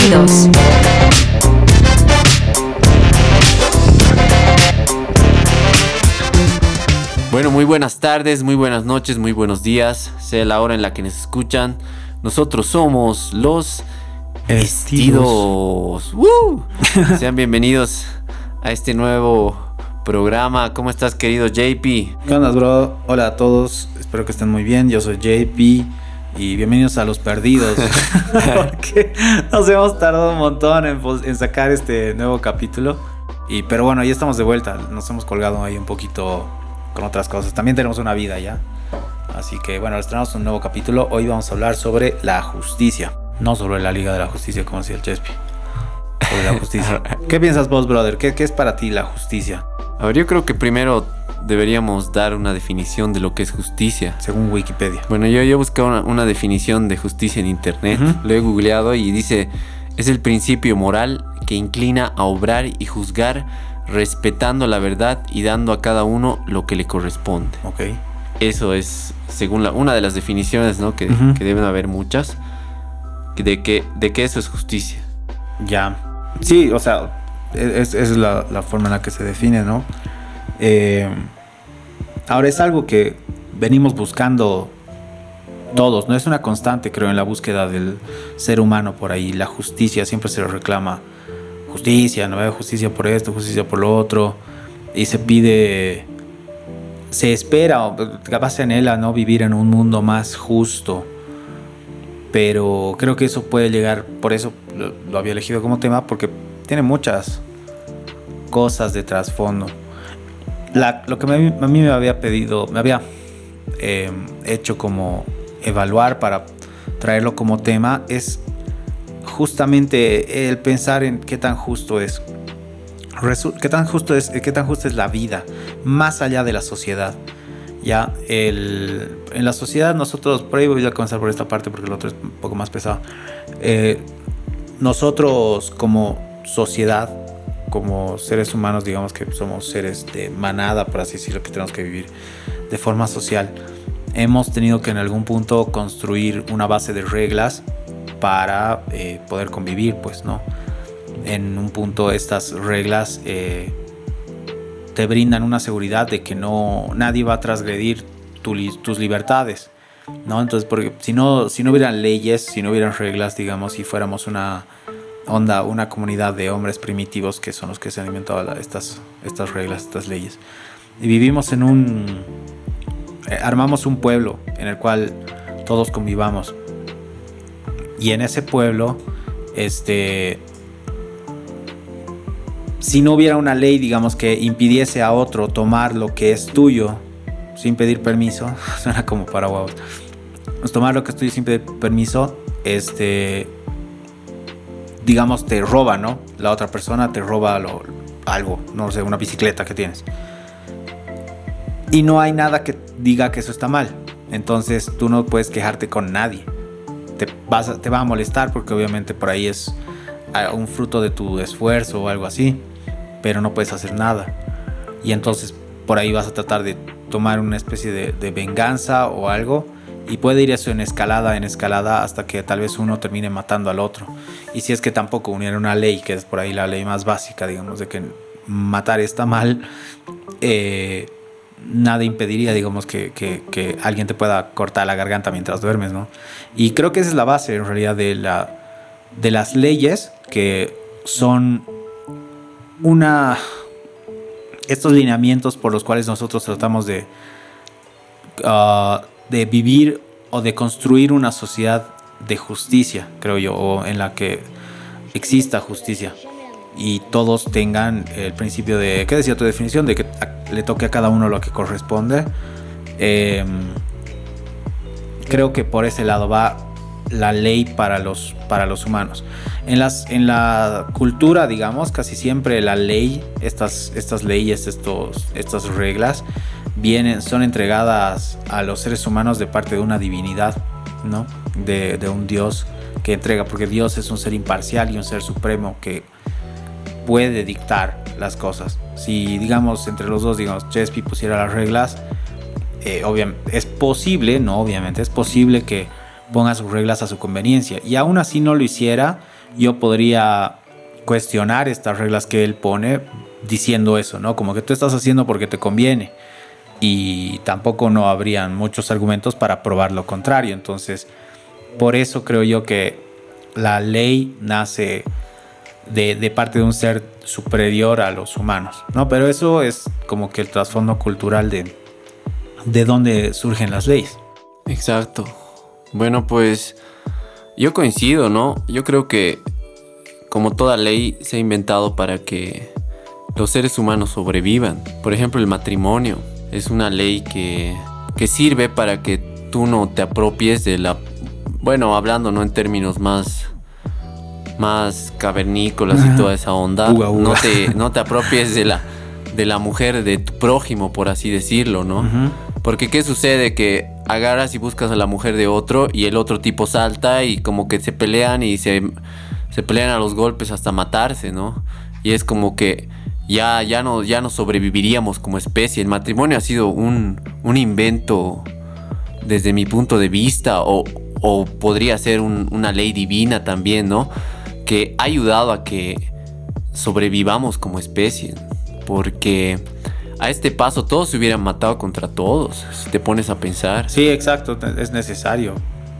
Perdidos. Bueno, muy buenas tardes, muy buenas noches, muy buenos días, sea la hora en la que nos escuchan. Nosotros somos los Vestidos. Sean bienvenidos a este nuevo programa. ¿Cómo estás, querido JP? ¿Qué onda, bro? Hola a todos, espero que estén muy bien. Yo soy JP y bienvenidos a Los Perdidos. Porque nos hemos tardado un montón en sacar este nuevo capítulo. Pero bueno, ya estamos de vuelta. Nos hemos colgado ahí un poquito con otras cosas. También tenemos una vida ya. Así que bueno, les traemos un nuevo capítulo. Hoy vamos a hablar sobre la justicia. No sobre la Liga de la Justicia, como decía el Chespi. Sobre la justicia. ¿Qué piensas vos, brother? ¿Qué es para ti la justicia? A ver, yo creo que primero deberíamos dar una definición de lo que es justicia. Según Wikipedia. Bueno, yo he buscado una definición de justicia en internet. Lo he googleado y dice: es el principio moral que inclina a obrar y juzgar respetando la verdad y dando a cada uno lo que le corresponde. Ok. Eso es, según una de las definiciones, ¿no? Que deben haber muchas. De que eso es justicia. Ya. Sí, o sea, es la forma en la que se define, ¿no? Ahora es algo que venimos buscando todos, ¿no? Es una constante, creo, en la búsqueda del ser humano por ahí. La justicia, siempre se lo reclama. Justicia, ¿no? Justicia por esto, justicia por lo otro. Y se pide, se espera, capaz se anhela, ¿no? Vivir en un mundo más justo. Pero creo que eso puede llegar, por eso lo había elegido como tema, porque tiene muchas cosas de trasfondo. Lo que a mí me había pedido, me había hecho como evaluar para traerlo como tema, es justamente el pensar en qué tan justo es. Qué tan justa es la vida, más allá de la sociedad. Ya, en la sociedad nosotros, por ahí voy a comenzar por esta parte porque el otro es un poco más pesado. Nosotros como sociedad, como seres humanos, digamos que somos seres de manada, por así decirlo, que tenemos que vivir de forma social. Hemos tenido que en algún punto construir una base de reglas para poder convivir, pues, ¿no? En un punto estas reglas te brindan una seguridad de que nadie va a transgredir tus libertades, ¿no? Entonces, porque si no hubieran leyes, si no hubieran reglas, digamos, si fuéramos una comunidad de hombres primitivos que son los que se han inventado estas reglas, estas leyes, y vivimos armamos un pueblo en el cual todos convivamos, y en ese pueblo, si no hubiera una ley, digamos, que impidiese a otro tomar lo que es tuyo sin pedir permiso, suena como para huevos, tomar lo que es tuyo sin pedir permiso, digamos, te roba, ¿no? La otra persona te roba algo, no sé, una bicicleta que tienes. Y no hay nada que diga que eso está mal. Entonces tú no puedes quejarte con nadie. Te va a molestar porque obviamente por ahí es un fruto de tu esfuerzo o algo así, pero no puedes hacer nada. Y entonces por ahí vas a tratar de tomar una especie de venganza o algo, y puede ir eso en escalada hasta que tal vez uno termine matando al otro. Y si es que tampoco hubiera una ley, que es por ahí la ley más básica, digamos, de que matar está mal, nada impediría, digamos, que alguien te pueda cortar la garganta mientras duermes, ¿no? Y creo que esa es la base en realidad de las leyes, que son estos lineamientos por los cuales nosotros tratamos de vivir o de construir una sociedad de justicia, creo yo, o en la que exista justicia y todos tengan el principio de, ¿qué decía tu definición? De que le toque a cada uno lo que corresponde. Creo que por ese lado va la ley para los humanos. En la cultura, digamos, casi siempre la ley, estas leyes, estas reglas son entregadas a los seres humanos de parte de una divinidad, ¿no? De un Dios que entrega, porque Dios es un ser imparcial y un ser supremo que puede dictar las cosas. Si, digamos, entre los dos, digamos, Chespi pusiera las reglas, es posible, no obviamente, es posible que ponga sus reglas a su conveniencia, y aún así no lo hiciera, yo podría cuestionar estas reglas que él pone diciendo eso, ¿no? Como que tú estás haciendo porque te conviene. Y tampoco no habrían muchos argumentos para probar lo contrario. Entonces, por eso creo yo que la ley nace de parte de un ser superior a los humanos, ¿no? Pero eso es como que el trasfondo cultural de dónde surgen las leyes. Exacto. Bueno, pues yo coincido, ¿no? Yo creo que como toda ley se ha inventado para que los seres humanos sobrevivan. Por ejemplo, el matrimonio es una ley que sirve para que tú no te apropies de la... Bueno, hablando no en términos más cavernícolas y toda esa onda. No te apropies de la mujer de tu prójimo, por así decirlo, ¿no? Porque ¿qué sucede? Que agarras y buscas a la mujer de otro y el otro tipo salta y como que se pelean y se pelean a los golpes hasta matarse, ¿no? Y es como que ya no sobreviviríamos como especie. El matrimonio ha sido un invento desde mi punto de vista, o podría ser una ley divina también, ¿no? Que ha ayudado a que sobrevivamos como especie. Porque a este paso todos se hubieran matado contra todos, si te pones a pensar. Sí, exacto. Es necesario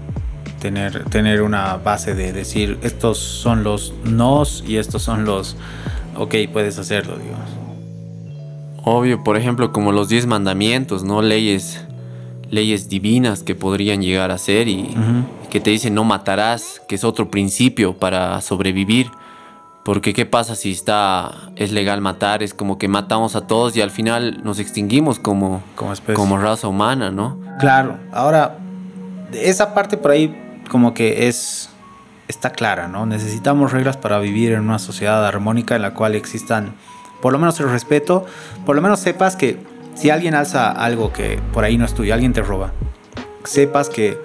tener una base de decir, estos son los nos y estos son los... Ok, puedes hacerlo, digamos. Obvio, por ejemplo, como los 10 mandamientos, ¿no? Leyes divinas que podrían llegar a ser y que te dicen no matarás, que es otro principio para sobrevivir. Porque ¿qué pasa si es legal matar? Es como que matamos a todos y al final nos extinguimos como especie, como raza humana, ¿no? Claro. Ahora, esa parte por ahí como que está clara, ¿no? Necesitamos reglas para vivir en una sociedad armónica en la cual existan por lo menos el respeto. Por lo menos sepas que si alguien alza algo que por ahí no es tuyo, alguien te roba, sepas que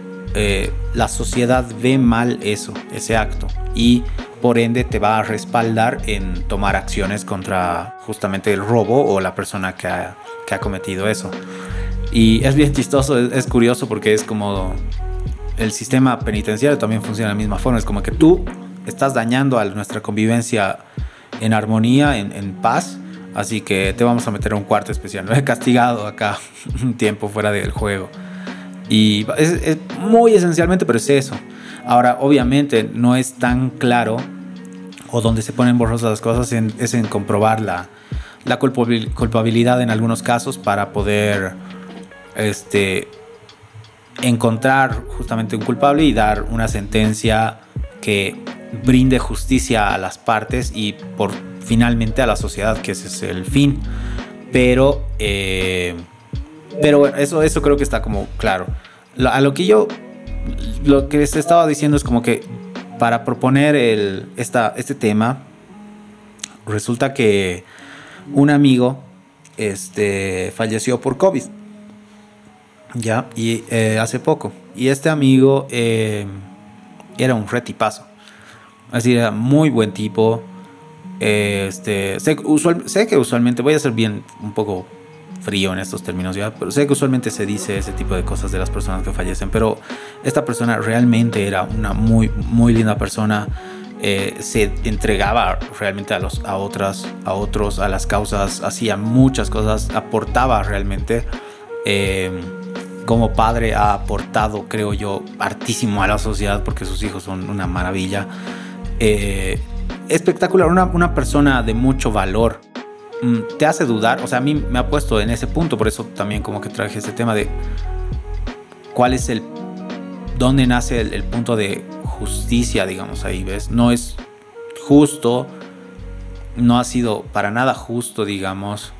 la sociedad ve mal ese acto, y por ende te va a respaldar en tomar acciones contra justamente el robo o la persona que ha cometido eso. Y es bien chistoso, es curioso, porque es como el sistema penitenciario también funciona de la misma forma. Es como que tú estás dañando a nuestra convivencia en armonía, en paz, así que te vamos a meter a un cuarto especial. Lo he castigado acá un tiempo fuera del juego. Y es muy esencialmente, pero es eso. Ahora, obviamente, no es tan claro, o donde se ponen borrosas las cosas, es en comprobar la culpabilidad en algunos casos para poder encontrar justamente un culpable y dar una sentencia que brinde justicia a las partes y finalmente a la sociedad, que ese es el fin. Pero bueno, eso creo que está como claro. Lo que les estaba diciendo es como que para proponer este tema, resulta que un amigo falleció por COVID, ya, y hace poco. Y este amigo era un retipazo, es decir, era muy buen tipo. Sé que usualmente, voy a ser bien un poco frío en estos términos ya, pero sé que usualmente se dice ese tipo de cosas de las personas que fallecen, pero esta persona realmente era una muy, muy linda persona. Se entregaba realmente a otros, a las causas, hacía muchas cosas, aportaba realmente. Como padre ha aportado, creo yo, hartísimo a la sociedad, porque sus hijos son una maravilla. Espectacular, una persona de mucho valor. Te hace dudar, o sea, a mí me ha puesto en ese punto, por eso también como que traje ese tema de cuál es dónde nace el punto de justicia, digamos, ahí, ¿ves? No es justo, no ha sido para nada justo, digamos,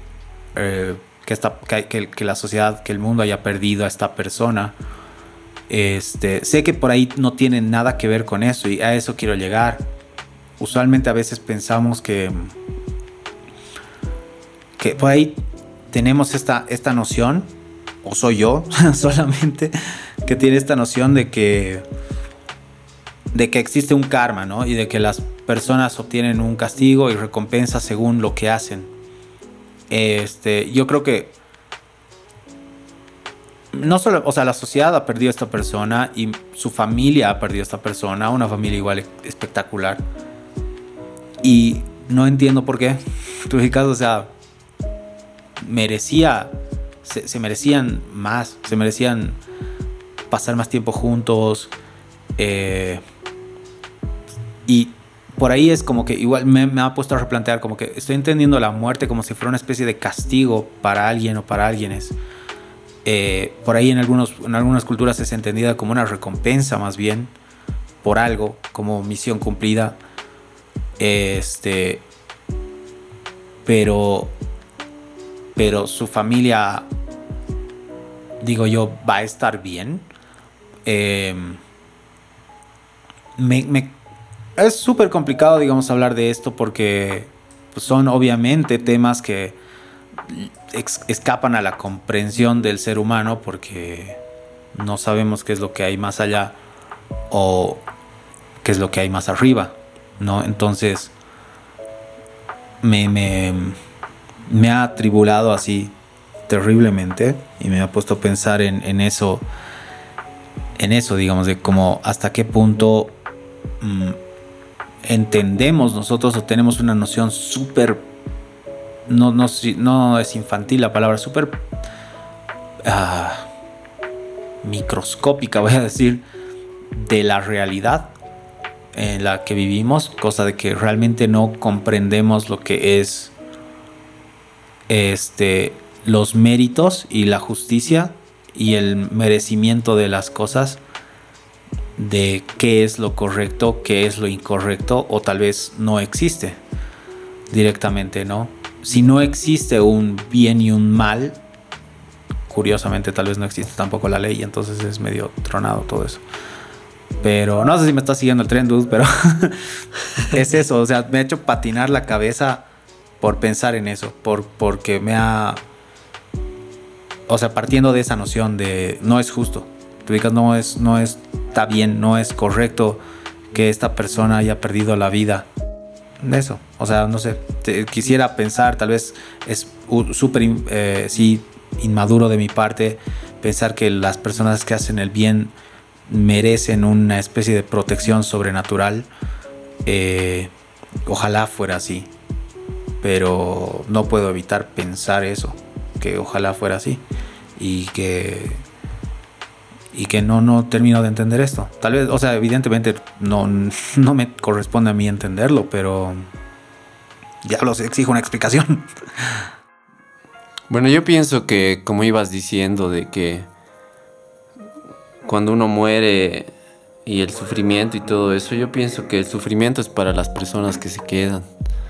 que la sociedad, que el mundo haya perdido a esta persona. Sé que por ahí no tiene nada que ver con eso, y a eso quiero llegar. Usualmente a veces pensamos que por ahí tenemos esta noción, o soy yo solamente, que tiene esta noción de que existe un karma, ¿no? Y de que las personas obtienen un castigo y recompensa según lo que hacen. Yo creo que no solo, o sea, la sociedad ha perdido a esta persona y su familia ha perdido a esta persona, una familia igual espectacular. Y no entiendo por qué. Tú ubicas, o sea, se merecían más, se merecían pasar más tiempo juntos. Y por ahí es como que igual me ha puesto a replantear, como que estoy entendiendo la muerte como si fuera una especie de castigo para alguien o para alguienes. Por ahí en algunas culturas es entendida como una recompensa más bien por algo, como misión cumplida. Pero su familia, digo yo, va a estar bien. Es súper complicado, digamos, hablar de esto porque pues, son obviamente temas que escapan a la comprensión del ser humano porque no sabemos qué es lo que hay más allá o qué es lo que hay más arriba, ¿no? Entonces me ha atribulado así terriblemente y me ha puesto a pensar en eso, digamos, de cómo hasta qué punto entendemos nosotros o tenemos una noción súper, no es infantil la palabra, súper microscópica, voy a decir, de la realidad en la que vivimos, cosa de que realmente no comprendemos lo que es los méritos y la justicia y el merecimiento de las cosas, de qué es lo correcto, qué es lo incorrecto, o tal vez no existe directamente, ¿no? Si no existe un bien y un mal, curiosamente tal vez no existe tampoco la ley, entonces es medio tronado todo eso. Pero no sé si me está siguiendo el tren, dude, pero es eso, o sea, me ha hecho patinar la cabeza por pensar en eso, porque me ha... O sea, partiendo de esa noción de no es justo, te ubicas, no está bien, no es correcto que esta persona haya perdido la vida. Eso, o sea, no sé, quisiera pensar, tal vez es súper inmaduro de mi parte pensar que las personas que hacen el bien merecen una especie de protección sobrenatural. Ojalá fuera así, pero no puedo evitar pensar eso, que ojalá fuera así y que no termino de entender esto. Tal vez, o sea, evidentemente no me corresponde a mí entenderlo, pero ya los exijo una explicación. Bueno, yo pienso que, como ibas diciendo, de que cuando uno muere y el sufrimiento y todo eso, yo pienso que el sufrimiento es para las personas que se quedan.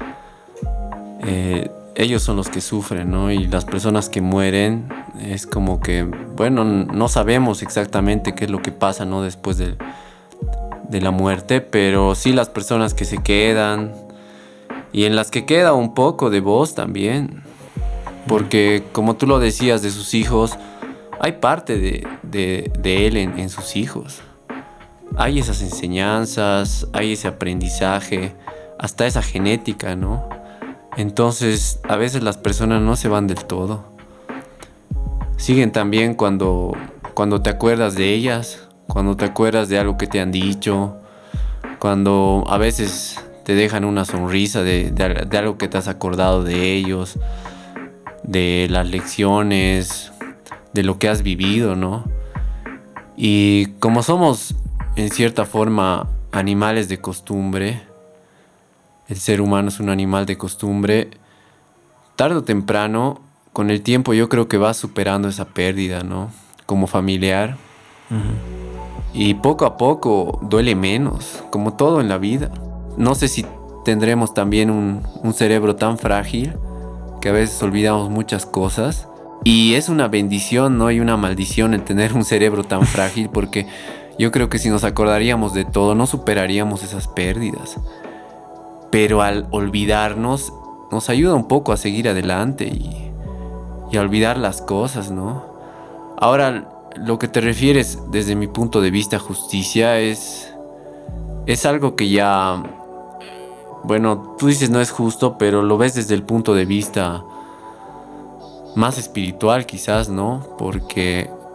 Ellos son los que sufren, ¿no? Y las personas que mueren es como que, bueno, no sabemos exactamente qué es lo que pasa, ¿no? Después de la muerte, pero sí las personas que se quedan y en las que queda un poco de voz también. Porque como tú lo decías de sus hijos, hay parte de él en sus hijos. Hay esas enseñanzas, hay ese aprendizaje, hasta esa genética, ¿no? Entonces, a veces las personas no se van del todo. Siguen también cuando te acuerdas de ellas, cuando te acuerdas de algo que te han dicho, cuando a veces te dejan una sonrisa de algo que te has acordado de ellos, de las lecciones, de lo que has vivido, ¿no? Y como somos, en cierta forma, animales de costumbre, el ser humano es un animal de costumbre, tarde o temprano, con el tiempo yo creo que va superando esa pérdida, ¿no? Como familiar. Uh-huh. Y poco a poco duele menos, como todo en la vida. No sé si tendremos también un cerebro tan frágil que a veces olvidamos muchas cosas. Y es una bendición, ¿no? Y una maldición el tener un cerebro tan frágil, porque yo creo que si nos acordaríamos de todo, no superaríamos esas pérdidas. Pero al olvidarnos, nos ayuda un poco a seguir adelante y a olvidar las cosas, ¿no? Ahora, lo que te refieres desde mi punto de vista justicia es algo que ya, bueno, tú dices no es justo, pero lo ves desde el punto de vista más espiritual quizás, ¿no? Porque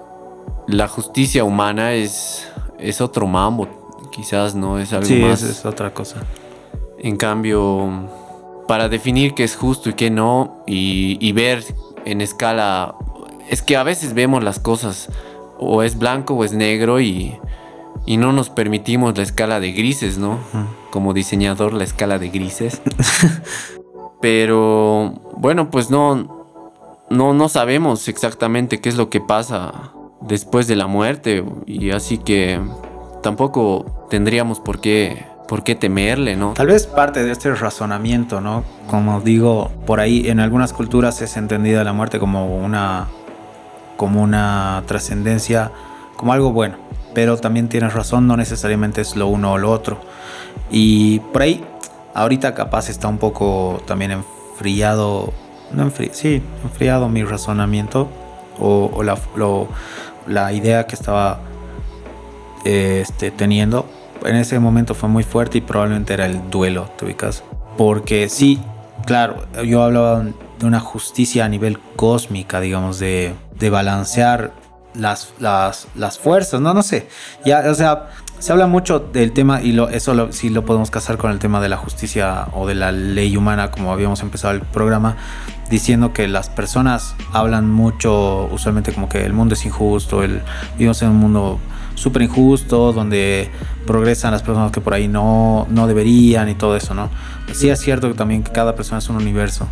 la justicia humana es otro mambo, quizás, ¿no? Es algo más. Sí, es otra cosa. En cambio, para definir qué es justo y qué no, y ver en escala, es que a veces vemos las cosas o es blanco o es negro y no nos permitimos la escala de grises, ¿no? Como diseñador, la escala de grises. Pero bueno, pues no sabemos exactamente qué es lo que pasa después de la muerte, y así que tampoco tendríamos por qué temerle, ¿no? Tal vez parte de este razonamiento, ¿no? Como digo, por ahí en algunas culturas es entendida la muerte como una trascendencia, como algo bueno. Pero también tienes razón, no necesariamente es lo uno o lo otro. Y por ahí, ahorita capaz está un poco también enfriado mi razonamiento o la idea que estaba teniendo. En ese momento fue muy fuerte y probablemente era el duelo, ¿te ubicas? Porque sí, claro, yo hablaba de una justicia a nivel cósmica, digamos, de balancear las fuerzas, no sé. Ya, o sea, se habla mucho del tema y sí lo podemos casar con el tema de la justicia o de la ley humana, como habíamos empezado el programa, diciendo que las personas hablan mucho, usualmente como que el mundo es injusto, vivimos en un mundo súper injusto, donde progresan las personas que por ahí no deberían y todo eso, ¿no? Sí es cierto que también que cada persona es un universo.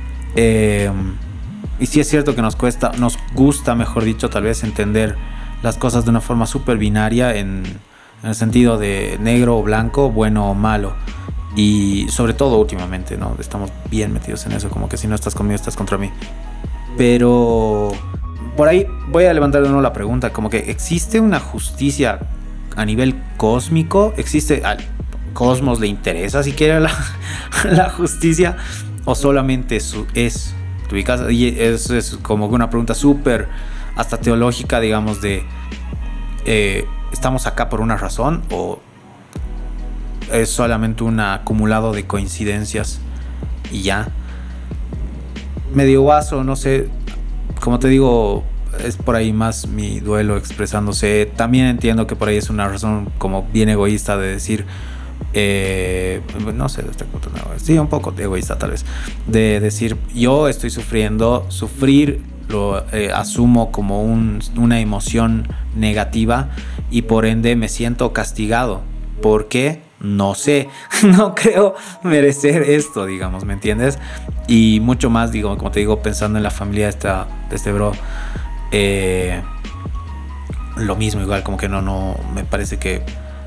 Y sí es cierto que nos gusta, mejor dicho, tal vez entender las cosas de una forma súper binaria en el sentido de negro o blanco, bueno o malo. Y sobre todo últimamente, ¿no? Estamos bien metidos en eso, como que si no estás conmigo, estás contra mí. Pero por ahí voy a levantar de nuevo la pregunta, como que ¿existe una justicia a nivel cósmico? ¿Al cosmos le interesa siquiera la justicia? ¿O solamente es? Y eso es como una pregunta súper hasta teológica, digamos, de ¿estamos acá por una razón o es solamente un acumulado de coincidencias y ya? Medio vaso, no sé, como te digo, es por ahí más mi duelo expresándose. También entiendo que por ahí es una razón como bien egoísta de decir, no sé, sí, un poco egoísta tal vez, de decir yo estoy sufriendo, sufrir lo asumo como una emoción negativa y por ende me siento castigado. ¿Por qué? No sé, no creo merecer esto, digamos, ¿me entiendes? Y mucho más, digo, como te digo, pensando en la familia de este bro, lo mismo, igual, como que no, me parece que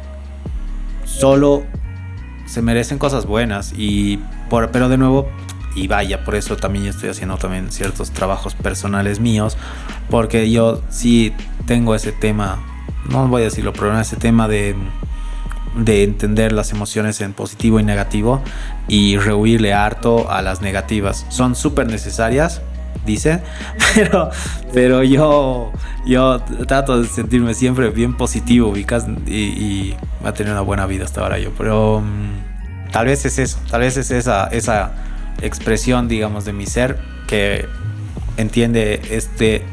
solo se merecen cosas buenas pero de nuevo, y vaya, por eso también yo estoy haciendo también ciertos trabajos personales míos, porque yo sí tengo ese tema, no voy a decirlo, pero ese tema de entender las emociones en positivo y negativo y rehuirle harto a las negativas. Son súper necesarias, dice, pero yo trato de sentirme siempre bien positivo, ubicas, y va a tener una buena vida hasta ahora yo, pero tal vez es eso, tal vez es esa expresión, digamos, de mi ser que entiende este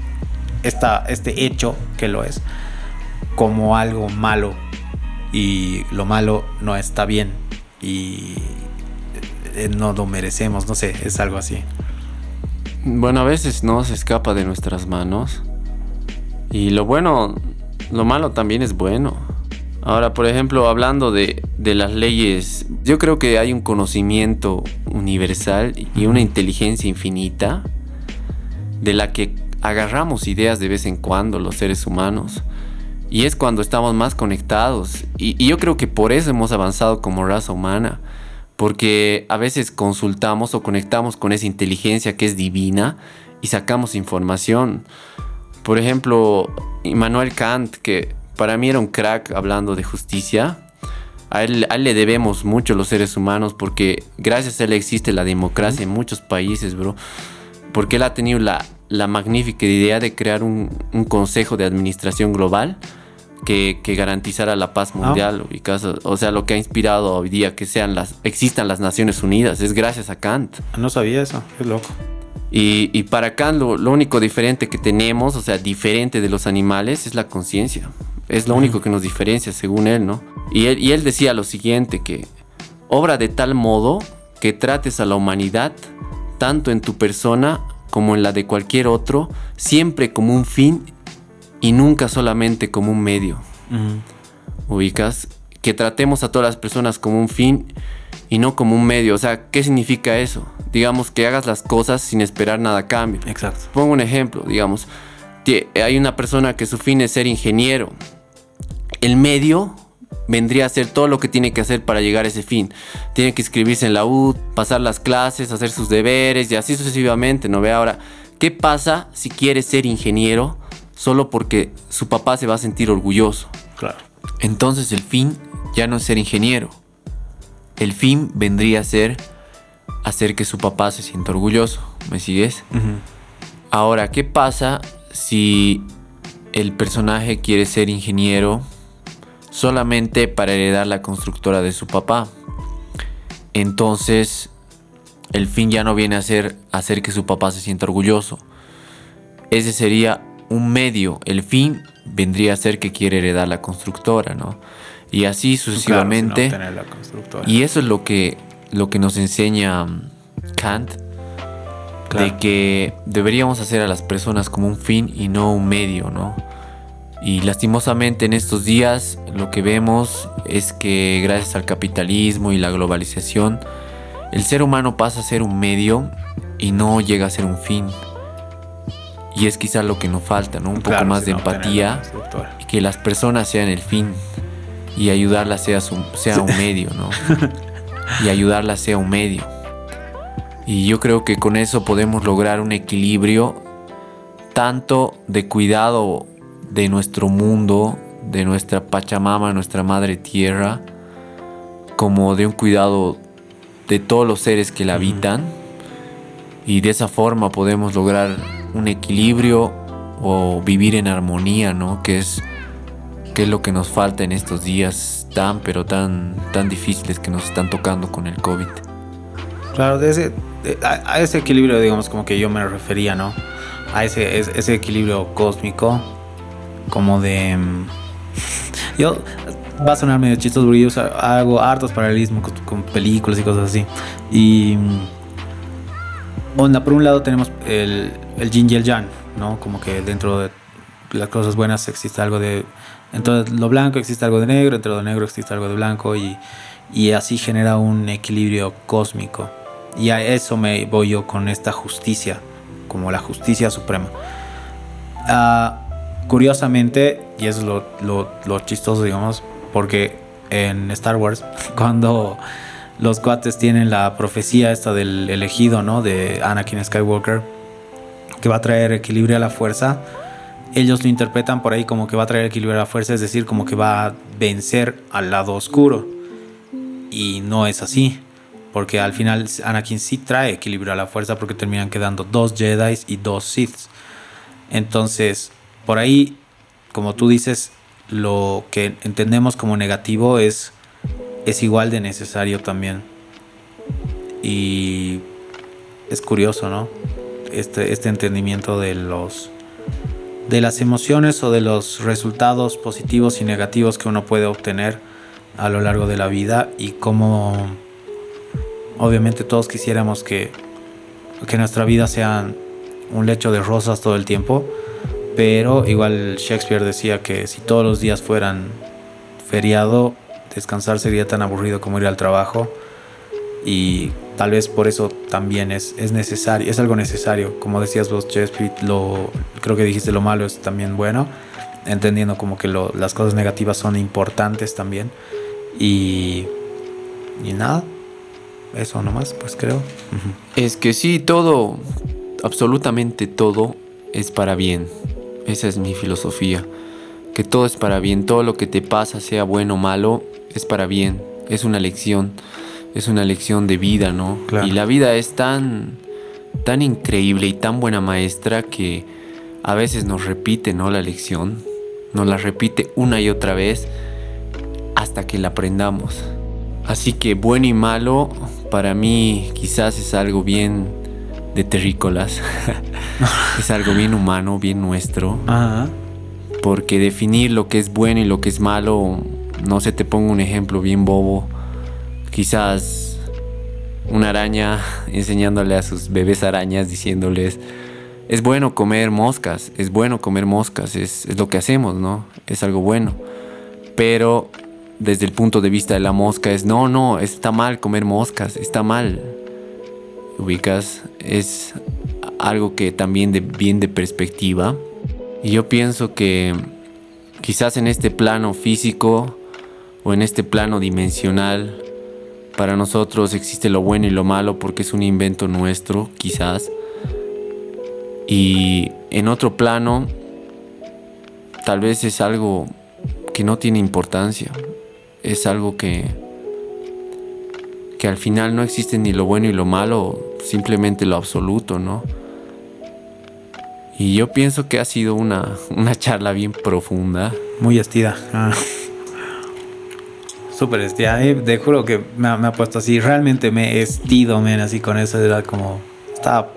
hecho que lo es como algo malo, y lo malo no está bien y no lo merecemos, no sé, es algo así. Bueno, a veces no se escapa de nuestras manos y lo malo también es bueno. Ahora, por ejemplo, hablando de las leyes, yo creo que hay un conocimiento universal y una inteligencia infinita de la que agarramos ideas de vez en cuando los seres humanos. Y es cuando estamos más conectados. Y yo creo que por eso hemos avanzado como raza humana. Porque a veces consultamos o conectamos con esa inteligencia que es divina y sacamos información. Por ejemplo, Immanuel Kant, que para mí era un crack hablando de justicia. A él le debemos mucho los seres humanos porque gracias a él existe la democracia en muchos países, bro. Porque él ha tenido la magnífica idea de crear un consejo de administración global que garantizara la paz mundial. O sea, lo que ha inspirado hoy día que existan las Naciones Unidas es gracias a Kant. No sabía eso, qué loco. Y para Kant lo único diferente que tenemos, o sea, diferente de los animales, es la conciencia. Es lo único que nos diferencia, según él, ¿no? Y él decía lo siguiente, que obra de tal modo que trates a la humanidad, tanto en tu persona como en la de cualquier otro, siempre como un fin y nunca solamente como un medio. ¿Ubicas? Que tratemos a todas las personas como un fin y no como un medio. O sea, ¿qué significa eso? Digamos que hagas las cosas sin esperar nada a cambio. Exacto. Pongo un ejemplo, digamos. Hay una persona que su fin es ser ingeniero. El medio vendría a ser todo lo que tiene que hacer para llegar a ese fin. Tiene que inscribirse en la U, pasar las clases, hacer sus deberes y así sucesivamente, ¿no ve? Ahora, ¿qué pasa si quiere ser ingeniero solo porque su papá se va a sentir orgulloso? Claro. Entonces el fin ya no es ser ingeniero. El fin vendría a ser hacer que su papá se sienta orgulloso. ¿Me sigues? Ahora, ¿qué pasa si el personaje quiere ser ingeniero solamente para heredar la constructora de su papá? Entonces, el fin ya no viene a ser hacer que su papá se sienta orgulloso. Ese sería un medio. El fin vendría a ser que quiere heredar la constructora, ¿no? Y así sucesivamente. Claro, sin obtener la constructora. Y eso es lo que nos enseña Kant. Claro. De que deberíamos hacer a las personas como un fin y no un medio, ¿no? Y lastimosamente en estos días lo que vemos es que gracias al capitalismo y la globalización, el ser humano pasa a ser un medio y no llega a ser un fin. Y es quizás lo que nos falta, ¿no? Un poco más de empatía y que las personas sean el fin y ayudarlas sea un medio, ¿no? Y ayudarlas sea un medio. Y yo creo que con eso podemos lograr un equilibrio tanto de cuidado de nuestro mundo, de nuestra Pachamama, nuestra madre tierra, como de un cuidado de todos los seres que la habitan. Y de esa forma podemos lograr un equilibrio o vivir en armonía, ¿no? Que es lo que nos falta en estos días tan difíciles que nos están tocando con el COVID. Claro, a ese equilibrio, digamos, como que yo me refería, ¿no? A ese equilibrio cósmico, como de... va a sonar medio chistoso porque yo hago hartos paralelismos con películas y cosas así. Y... por un lado tenemos el yin y el yang, ¿no? Como que dentro de las cosas buenas existe algo de... Dentro de lo blanco existe algo de negro, dentro de lo negro existe algo de blanco y así genera un equilibrio cósmico. Y a eso me voy yo con esta justicia, como la justicia suprema. Curiosamente, y eso es lo chistoso, digamos, porque en Star Wars, cuando los cuates tienen la profecía esta del elegido, ¿no? De Anakin Skywalker, que va a traer equilibrio a la fuerza, ellos lo interpretan por ahí como que va a traer equilibrio a la fuerza, es decir, como que va a vencer al lado oscuro. Y no es así, porque al final Anakin sí trae equilibrio a la fuerza porque terminan quedando 2 Jedi y 2 Siths. Entonces, por ahí, como tú dices, lo que entendemos como negativo es igual de necesario también. Y es curioso, ¿no? Este entendimiento de las emociones o de los resultados positivos y negativos que uno puede obtener a lo largo de la vida y cómo obviamente todos quisiéramos que nuestra vida sea un lecho de rosas todo el tiempo, pero igual Shakespeare decía que si todos los días fueran feriado, descansar sería tan aburrido como ir al trabajo. Y tal vez por eso también es necesario, es algo necesario. Como decías vos, Shakespeare, creo que dijiste lo malo es también bueno, entendiendo como que las cosas negativas son importantes también. Y nada, eso nomás, pues creo. Es que sí, todo, absolutamente todo es para bien. Esa es mi filosofía, que todo es para bien, todo lo que te pasa, sea bueno o malo, es para bien, es una lección de vida, ¿no? Claro. Y la vida es tan increíble y tan buena maestra que a veces nos repite, ¿no? La lección, nos la repite una y otra vez hasta que la aprendamos. Así que bueno y malo, para mí quizás es algo bien de terrícolas. Es algo bien humano, bien nuestro. Ajá. Porque definir lo que es bueno y lo que es malo, no sé, te pongo un ejemplo bien bobo. Quizás una araña enseñándole a sus bebés arañas, diciéndoles: es bueno comer moscas, es bueno comer moscas, es lo que hacemos, ¿no? Es algo bueno. Pero desde el punto de vista de la mosca es: no, está mal comer moscas, está mal. ¿Ubicas? Es algo que también bien de perspectiva. Y yo pienso que quizás en este plano físico o en este plano dimensional, para nosotros existe lo bueno y lo malo porque es un invento nuestro, quizás. Y en otro plano, tal vez es algo que no tiene importancia. Es algo que al final no existe ni lo bueno y lo malo, simplemente lo absoluto, ¿no? Y yo pienso que ha sido una charla bien profunda. Muy estida. Súper estida. Te juro que me ha puesto así. Realmente me he estido, men, así con eso. Era como... Estaba...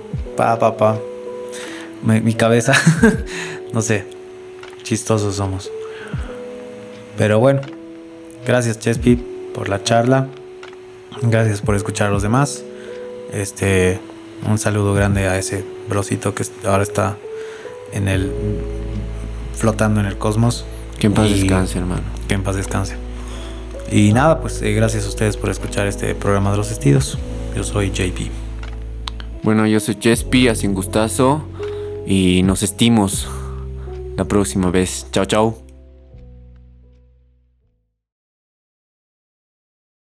Mi cabeza... No sé. Chistosos somos. Pero bueno. Gracias, Chespi, por la charla. Gracias por escuchar a los demás. Un saludo grande a ese brocito que ahora está flotando en el cosmos. Que en paz descanse, hermano. Que en paz descanse. Y nada, pues gracias a ustedes por escuchar este programa de los estidos. Yo soy JP. Bueno, yo soy Chespi, así un gustazo. Y nos estimos la próxima vez. Chao, chao.